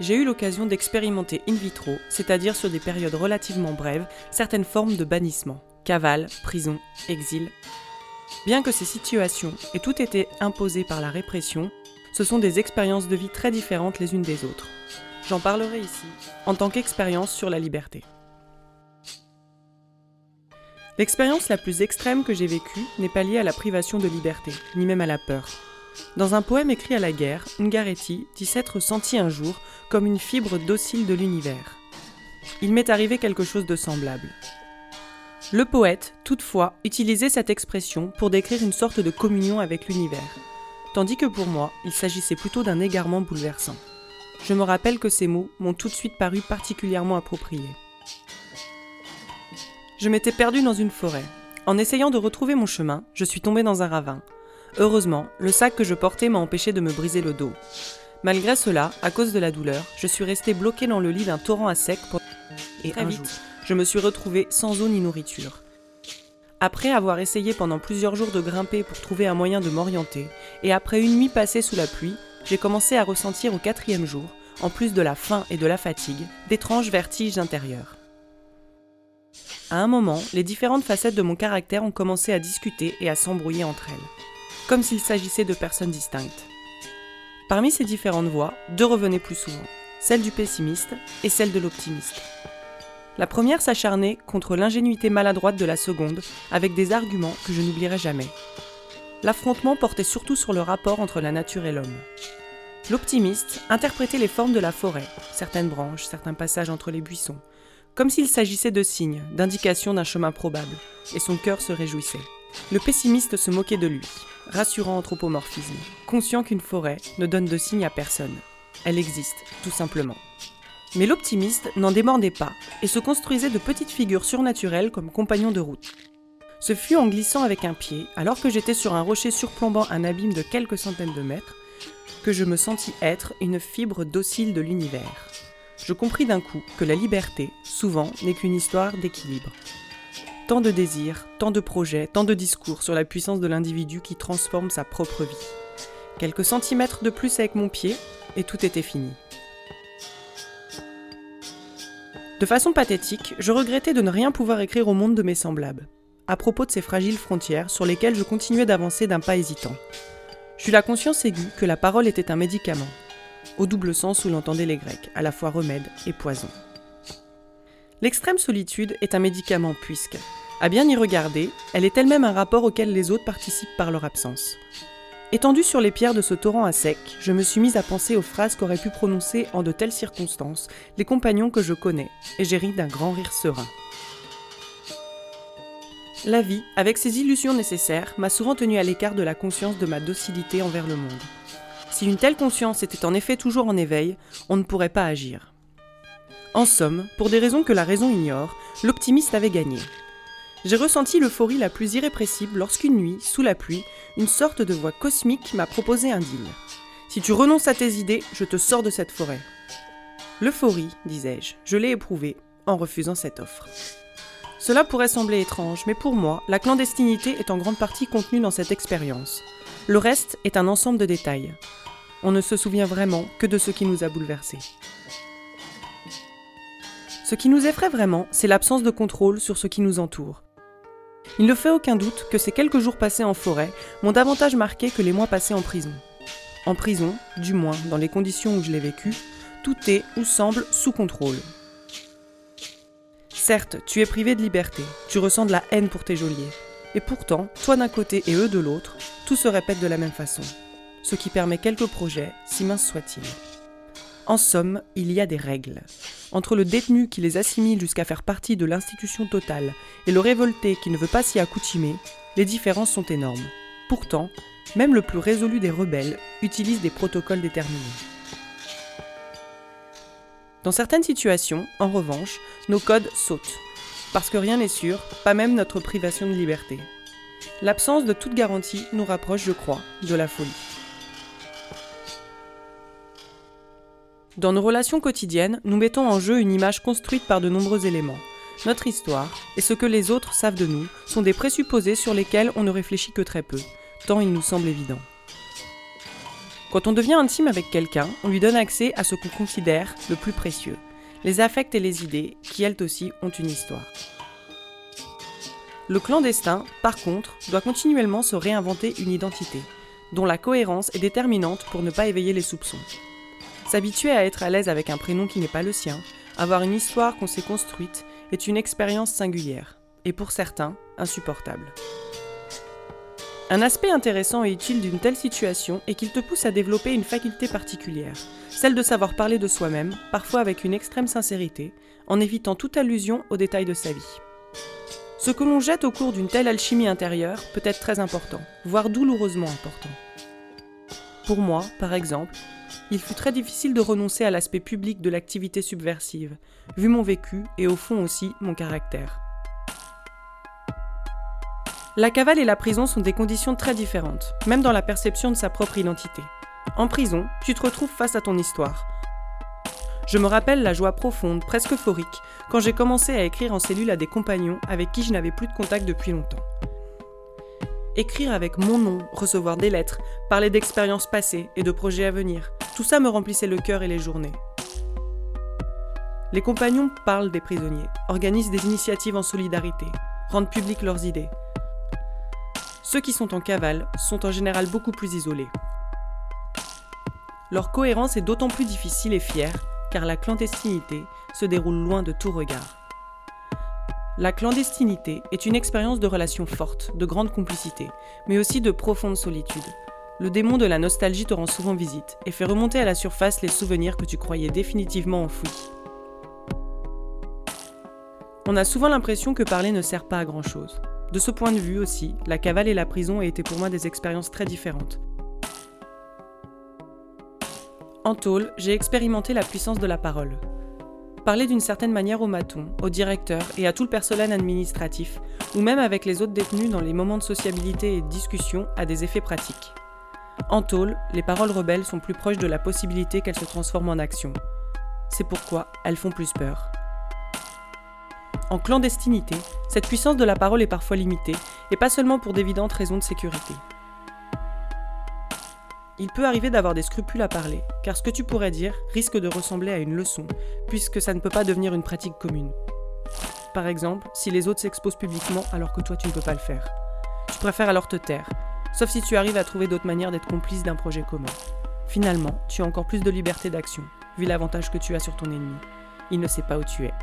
j'ai eu l'occasion d'expérimenter in vitro, c'est-à-dire sur des périodes relativement brèves, certaines formes de bannissement, cavale, prison, exil. Bien que ces situations aient toutes été imposées par la répression, ce sont des expériences de vie très différentes les unes des autres. J'en parlerai ici, en tant qu'expérience sur la liberté. L'expérience la plus extrême que j'ai vécue n'est pas liée à la privation de liberté, ni même à la peur. Dans un poème écrit à la guerre, Ungaretti dit s'être senti un jour comme une fibre docile de l'univers. Il m'est arrivé quelque chose de semblable. Le poète, toutefois, utilisait cette expression pour décrire une sorte de communion avec l'univers, tandis que pour moi, il s'agissait plutôt d'un égarement bouleversant. Je me rappelle que ces mots m'ont tout de suite paru particulièrement appropriés. Je m'étais perdue dans une forêt. En essayant de retrouver mon chemin, je suis tombée dans un ravin. Heureusement, le sac que je portais m'a empêché de me briser le dos. Malgré cela, à cause de la douleur, je suis restée bloquée dans le lit d'un torrent à sec et un jour, je me suis retrouvée sans eau ni nourriture. Après avoir essayé pendant plusieurs jours de grimper pour trouver un moyen de m'orienter, et après une nuit passée sous la pluie, j'ai commencé à ressentir au 4e jour, en plus de la faim et de la fatigue, d'étranges vertiges intérieurs. À un moment, les différentes facettes de mon caractère ont commencé à discuter et à s'embrouiller entre elles, comme s'il s'agissait de personnes distinctes. Parmi ces différentes voix, 2 revenaient plus souvent, celle du pessimiste et celle de l'optimiste. La première s'acharnait contre l'ingénuité maladroite de la seconde, avec des arguments que je n'oublierai jamais. L'affrontement portait surtout sur le rapport entre la nature et l'homme. L'optimiste interprétait les formes de la forêt, certaines branches, certains passages entre les buissons, comme s'il s'agissait de signes, d'indications d'un chemin probable, et son cœur se réjouissait. Le pessimiste se moquait de lui, rassurant anthropomorphisme, conscient qu'une forêt ne donne de signes à personne. Elle existe, tout simplement. Mais l'optimiste n'en démordait pas, et se construisait de petites figures surnaturelles comme compagnons de route. Ce fut en glissant avec un pied, alors que j'étais sur un rocher surplombant un abîme de quelques centaines de mètres, que je me sentis être une fibre docile de l'univers. Je compris d'un coup que la liberté, souvent, n'est qu'une histoire d'équilibre. Tant de désirs, tant de projets, tant de discours sur la puissance de l'individu qui transforme sa propre vie. Quelques centimètres de plus avec mon pied, et tout était fini. De façon pathétique, je regrettais de ne rien pouvoir écrire au monde de mes semblables, à propos de ces fragiles frontières sur lesquelles je continuais d'avancer d'un pas hésitant. J'eus la conscience aiguë que la parole était un médicament, au double sens où l'entendaient les Grecs, à la fois remède et poison. L'extrême solitude est un médicament puisque, à bien y regarder, elle est elle-même un rapport auquel les autres participent par leur absence. Étendue sur les pierres de ce torrent à sec, je me suis mise à penser aux phrases qu'auraient pu prononcer en de telles circonstances les compagnons que je connais, et j'ai ri d'un grand rire serein. La vie, avec ses illusions nécessaires, m'a souvent tenue à l'écart de la conscience de ma docilité envers le monde. Si une telle conscience était en effet toujours en éveil, on ne pourrait pas agir. En somme, pour des raisons que la raison ignore, l'optimiste avait gagné. J'ai ressenti l'euphorie la plus irrépressible lorsqu'une nuit, sous la pluie, une sorte de voix cosmique m'a proposé un deal. « Si tu renonces à tes idées, je te sors de cette forêt. » L'euphorie, disais-je, je l'ai éprouvée en refusant cette offre. Cela pourrait sembler étrange, mais pour moi, la clandestinité est en grande partie contenue dans cette expérience. Le reste est un ensemble de détails. On ne se souvient vraiment que de ce qui nous a bouleversés. Ce qui nous effraie vraiment, c'est l'absence de contrôle sur ce qui nous entoure. Il ne fait aucun doute que ces quelques jours passés en forêt m'ont davantage marqué que les mois passés en prison. En prison, du moins dans les conditions où je l'ai vécu, tout est ou semble sous contrôle. Certes, tu es privé de liberté, tu ressens de la haine pour tes geôliers. Et pourtant, toi d'un côté et eux de l'autre, tout se répète de la même façon. Ce qui permet quelques projets, si minces soient-ils. En somme, il y a des règles. Entre le détenu qui les assimile jusqu'à faire partie de l'institution totale et le révolté qui ne veut pas s'y accoutumer, les différences sont énormes. Pourtant, même le plus résolu des rebelles utilise des protocoles déterminés. Dans certaines situations, en revanche, nos codes sautent. Parce que rien n'est sûr, pas même notre privation de liberté. L'absence de toute garantie nous rapproche, je crois, de la folie. Dans nos relations quotidiennes, nous mettons en jeu une image construite par de nombreux éléments. Notre histoire, et ce que les autres savent de nous, sont des présupposés sur lesquels on ne réfléchit que très peu, tant il nous semble évident. Quand on devient intime avec quelqu'un, on lui donne accès à ce qu'on considère le plus précieux, les affects et les idées, qui elles aussi ont une histoire. Le clandestin, par contre, doit continuellement se réinventer une identité, dont la cohérence est déterminante pour ne pas éveiller les soupçons. S'habituer à être à l'aise avec un prénom qui n'est pas le sien, avoir une histoire qu'on s'est construite, est une expérience singulière, et pour certains, insupportable. Un aspect intéressant et utile d'une telle situation est qu'il te pousse à développer une faculté particulière, celle de savoir parler de soi-même, parfois avec une extrême sincérité, en évitant toute allusion aux détails de sa vie. Ce que l'on jette au cours d'une telle alchimie intérieure peut être très important, voire douloureusement important. Pour moi, par exemple, il fut très difficile de renoncer à l'aspect public de l'activité subversive, vu mon vécu et au fond aussi mon caractère. La cavale et la prison sont des conditions très différentes, même dans la perception de sa propre identité. En prison, tu te retrouves face à ton histoire. Je me rappelle la joie profonde, presque euphorique, quand j'ai commencé à écrire en cellule à des compagnons avec qui je n'avais plus de contact depuis longtemps. Écrire avec mon nom, recevoir des lettres, parler d'expériences passées et de projets à venir, tout ça me remplissait le cœur et les journées. Les compagnons parlent des prisonniers, organisent des initiatives en solidarité, rendent publiques leurs idées. Ceux qui sont en cavale sont en général beaucoup plus isolés. Leur cohérence est d'autant plus difficile et fière car la clandestinité se déroule loin de tout regard. La clandestinité est une expérience de relations fortes, de grande complicité, mais aussi de profonde solitude. Le démon de la nostalgie te rend souvent visite et fait remonter à la surface les souvenirs que tu croyais définitivement enfouis. On a souvent l'impression que parler ne sert pas à grand-chose. De ce point de vue aussi, la cavale et la prison ont été pour moi des expériences très différentes. En tôle, j'ai expérimenté la puissance de la parole. Parler d'une certaine manière au maton, au directeur et à tout le personnel administratif, ou même avec les autres détenus dans les moments de sociabilité et de discussion, a des effets pratiques. En tôle, les paroles rebelles sont plus proches de la possibilité qu'elles se transforment en action. C'est pourquoi elles font plus peur. En clandestinité, cette puissance de la parole est parfois limitée, et pas seulement pour d'évidentes raisons de sécurité. Il peut arriver d'avoir des scrupules à parler, car ce que tu pourrais dire risque de ressembler à une leçon, puisque ça ne peut pas devenir une pratique commune. Par exemple, si les autres s'exposent publiquement alors que toi tu ne peux pas le faire. Tu préfères alors te taire, sauf si tu arrives à trouver d'autres manières d'être complice d'un projet commun. Finalement, tu as encore plus de liberté d'action, vu l'avantage que tu as sur ton ennemi. Il ne sait pas où tu es.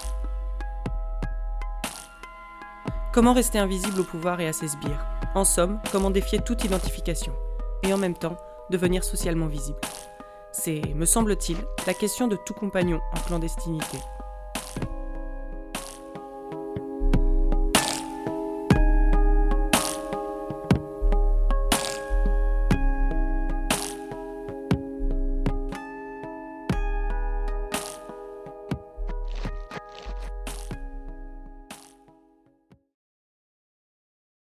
Comment rester invisible au pouvoir et à ses sbires ? En somme, comment défier toute identification ? Et en même temps, devenir socialement visible. C'est, me semble-t-il, la question de tout compagnon en clandestinité.